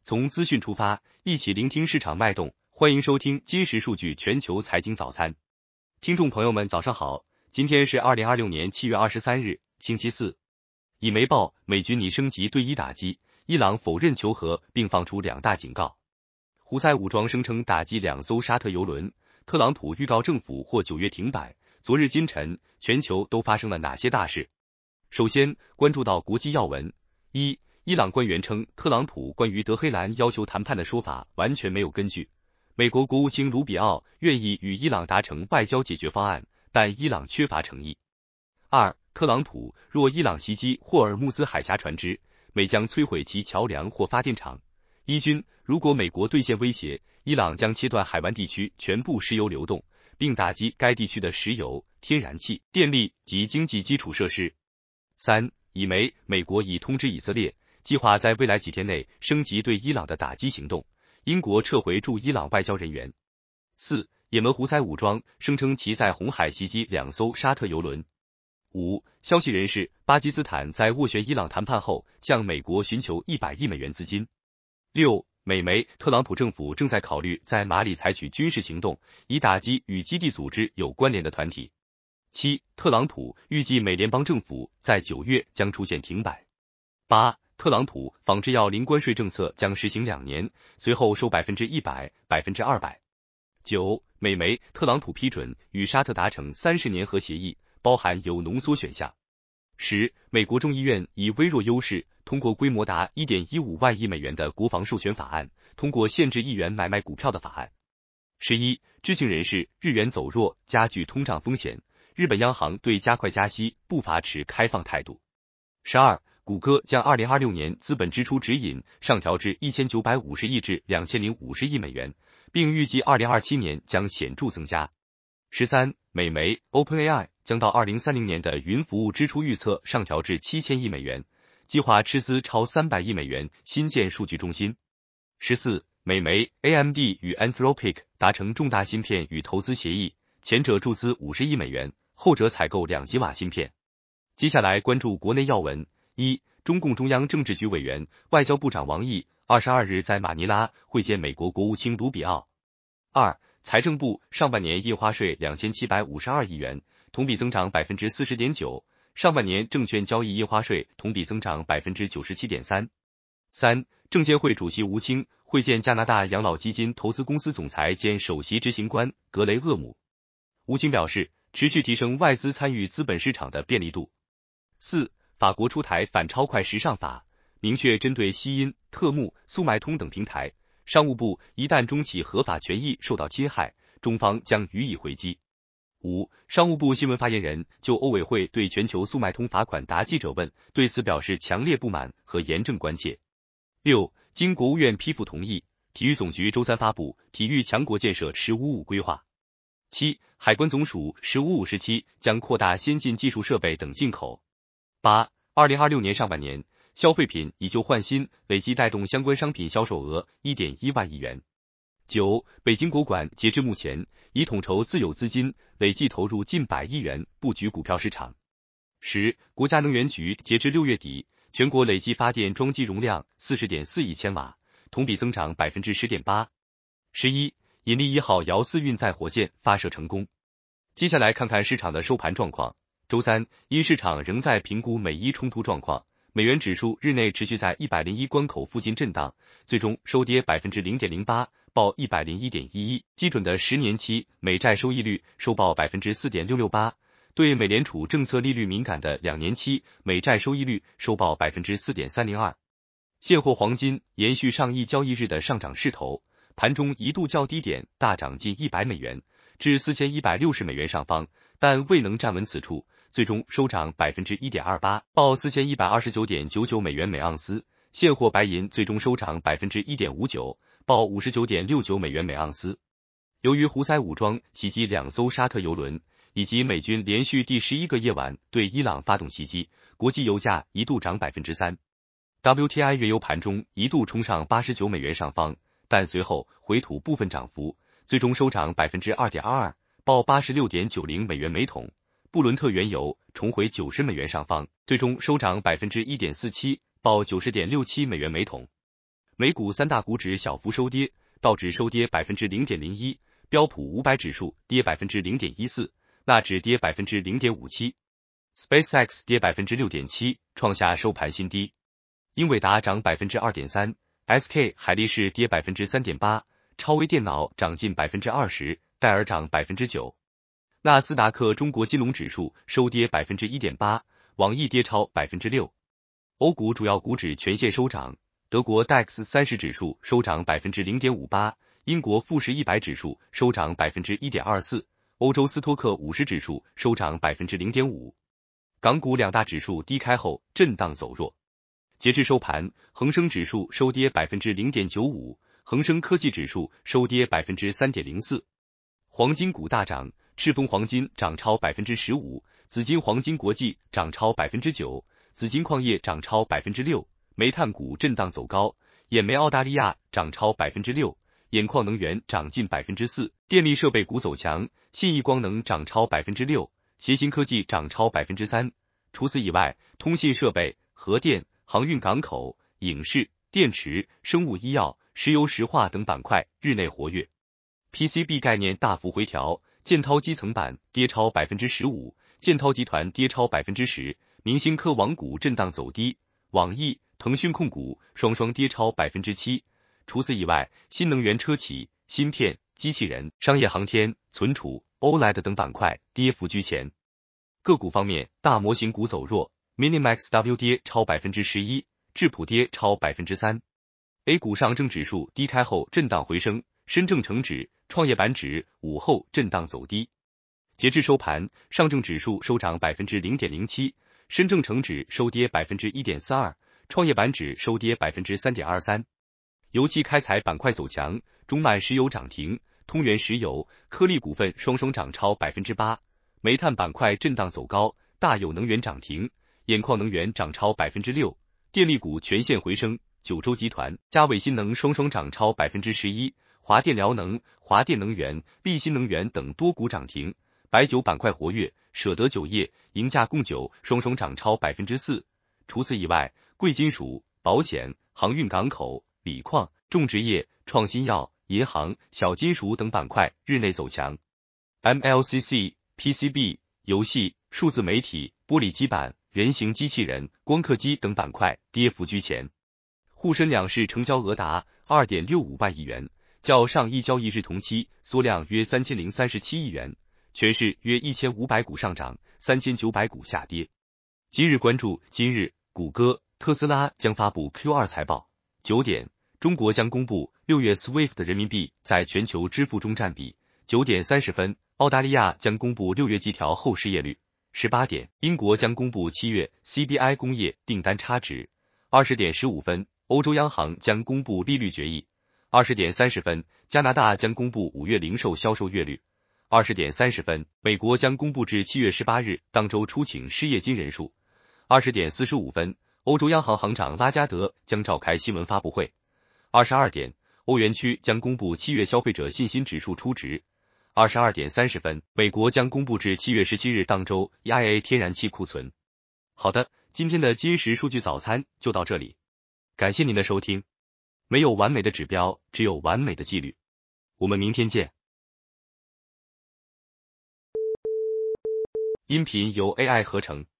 从资讯出发，一起聆听市场脉动。欢迎收听今时数据全球财经早餐。听众朋友们，早上好，今天是2026年7月23日，星期四。以媒报，美军拟升级对伊打击，伊朗否认求和，并放出2大警告。胡塞武装声称打击2艘沙特油轮，特朗普预告政府或9月停摆。昨日今晨，全球都发生了哪些大事？首先，关注到国际要闻。伊朗官员称，特朗普关于德黑兰要求谈判的说法完全没有根据。美国国务卿卢比奥愿意与伊朗达成外交解决方案，但伊朗缺乏诚意。特朗普若伊朗袭击霍尔木兹海峡船只，美将摧毁其桥梁或发电厂。军，如果美国兑现威胁，伊朗将切断海湾地区全部石油流动，并打击该地区的石油、天然气、电力及经济基础设施。以媒，美国已通知以色列，计划在未来几天内升级对伊朗的打击行动。英国撤回驻伊朗外交人员。也门胡塞武装声称其在红海袭击2艘沙特油轮。消息人士，巴基斯坦在斡旋伊朗谈判后，向美国寻求100亿美元资金。美媒，特朗普政府正在考虑在马里采取军事行动，以打击与基地组织有关联的团体。特朗普预计美联邦政府在9月将出现停摆。特朗普仿制药零关税政策将实行2年，随后收100%、200%。美媒，特朗普批准与沙特达成30年核协议，包含有浓缩选项。美国众议院以微弱优势通过规模达 1.15 万亿美元的国防授权法案，通过限制议员买卖股票的法案。知情人士，日元走弱加剧通胀风险，日本央行对加快加息步伐持开放态度。谷歌将2026年资本支出指引上调至1950亿至2050亿美元，并预计2027年将显著增加。美媒 OpenAI 将到2030年的云服务支出预测上调至7000亿美元，计划斥资超300亿美元新建数据中心。美媒 AMD 与 Anthropic 达成重大芯片与投资协议，前者注资50亿美元，后者采购2吉瓦芯片。接下来关注国内要闻。中共中央政治局委员、外交部长王毅22日在马尼拉会见美国国务卿卢比奥。财政部上半年印花税2752亿元，同比增长 40.9%， 上半年证券交易印花税同比增长 97.3%。证监会主席吴清会见加拿大养老基金投资公司总裁兼首席执行官格雷厄姆。吴清表示，持续提升外资参与资本市场的便利度。法国出台反超快时尚法，明确针对西音、特目、速卖通等平台，商务部一旦中企合法权益受到侵害，中方将予以回击。商务部新闻发言人就欧委会对全球速卖通罚款答记者问，对此表示强烈不满和严正关切。经国务院批复同意，体育总局周三发布体育强国建设“15-5”规划。海关总署“15-5”时期将扩大先进技术设备等进口。2026年上半年，消费品以旧换新累计带动相关商品销售额 1.1 万亿元。北京国管截至目前已统筹自有资金累计投入近100亿元布局股票市场。国家能源局截至6月底，全国累计发电装机容量 40.4 亿千瓦，同比增长 10.8%。引力1号遥4运载火箭发射成功。接下来看看市场的收盘状况。周三，因市场仍在评估美伊冲突状况，美元指数日内持续在101关口附近震荡，最终收跌 0.08%， 报 101.11。基准的10年期美债收益率收报 4.668%， 对美联储政策利率敏感的2年期美债收益率收报 4.302%。现货黄金延续上一交易日的上涨势头，盘中一度较低点大涨近100美元，至4160美元上方，但未能站稳此处，最终收涨 1.28%， 报 4129.99 美元每盎司。现货白银最终收涨 1.59%， 报 59.69 美元每盎司。由于胡塞武装袭击2艘沙特油轮，以及美军连续第11个夜晚对伊朗发动袭击，国际油价一度涨 3%。 WTI 原油盘中一度冲上89美元上方，但随后回吐部分涨幅，最终收涨 2.22%， 报 86.90 美元每桶。布伦特原油重回90美元上方，最终收涨 1.47%， 报 90.67 美元每桶。 美股三大股指小幅收跌，道指收跌 0.01%， 标普500指数跌 0.14%， 纳指跌 0.57%， SpaceX 跌 6.7%， 创下收盘新低。英伟达涨 2.3%， SK 海力士跌 3.8%， 超微电脑涨近 20%， 戴尔涨 9%。纳斯达克中国金融指数收跌 1.8%， 网易跌超 6%。欧股主要股指全线收涨，德国 DAX 30指数收涨 0.58%， 英国富时100指数收涨 1.24%， 欧洲斯托克50指数收涨 0.5%。港股两大指数低开后震荡走弱。截至收盘，恒生指数收跌 0.95%， 恒生科技指数收跌 3.04%。黄金股大涨，赤峰黄金涨超 15%， 紫金黄金国际涨超 9%， 紫金矿业涨超 6%， 煤炭股震荡走高，兖煤澳大利亚涨超 6%， 兖矿能源涨近 4%， 电力设备股走强，信义光能涨超 6%， 协鑫科技涨超 3%。除此以外，通信设备、核电、航运港口、影视、电池、生物医药、石油石化等板块日内活跃。PCB 概念大幅回调，建滔基层板跌超 15%， 建滔集团跌超 10%， 明星科网股震荡走低，网易、腾讯控股双双跌超 7%。除此以外，新能源车企、芯片、机器人、商业航天、存储、OLED 等板块跌幅居前。个股方面，大模型股走弱 ，Minimax W 跌超 11%， 智谱跌超 3%。A 股上证指数低开后震荡回升，深证成指、创业板指午后震荡走低。截至收盘，上证指数收涨 0.07%， 深证成指收跌 1.42%， 创业板指收跌 3.23%。油气开采板块走强，中满石油涨停，通源石油、科力股份双双涨超 8%。煤炭板块震荡走高，大有能源涨停，兖矿能源涨超 6%， 电力股全线回升，九州集团、嘉伟新能双双涨超 11%， 华电辽能、华电能源、力新能源等多股涨停，白酒板块活跃，舍得酒业、赢家贡酒双双涨超 4%。除此以外，贵金属、保险、航运港口、锂矿、种植业、创新药、银行、小金属等板块日内走强。MLCC、PCB、游戏、数字媒体、玻璃基板、人形机器人、光刻机等板块跌幅居前。沪深两市成交额达 2.65 万亿元，较上一交易日同期缩量约3037亿元，全市约1500股上涨，3900股下跌。今日关注，今日谷歌、特斯拉将发布 Q2 财报。9点，中国将公布6月 SWIFT 人民币在全球支付中占比。9点30分，澳大利亚将公布6月季调后失业率。18点，英国将公布7月 CPI 工业订单差值。20点15分，欧洲央行将公布利率决议。20点30分，加拿大将公布5月零售销售月率。20点30分，美国将公布至7月18日当周出请失业金人数。20点45分，欧洲央行行长拉加德将召开新闻发布会。22点，欧元区将公布7月消费者信心指数初值。22点30分，美国将公布至7月17日当周 EIA 天然气库存。好的，今天的今时数据早餐就到这里，感谢您的收听。没有完美的指标，只有完美的纪律。我们明天见。音频由 AI 合成。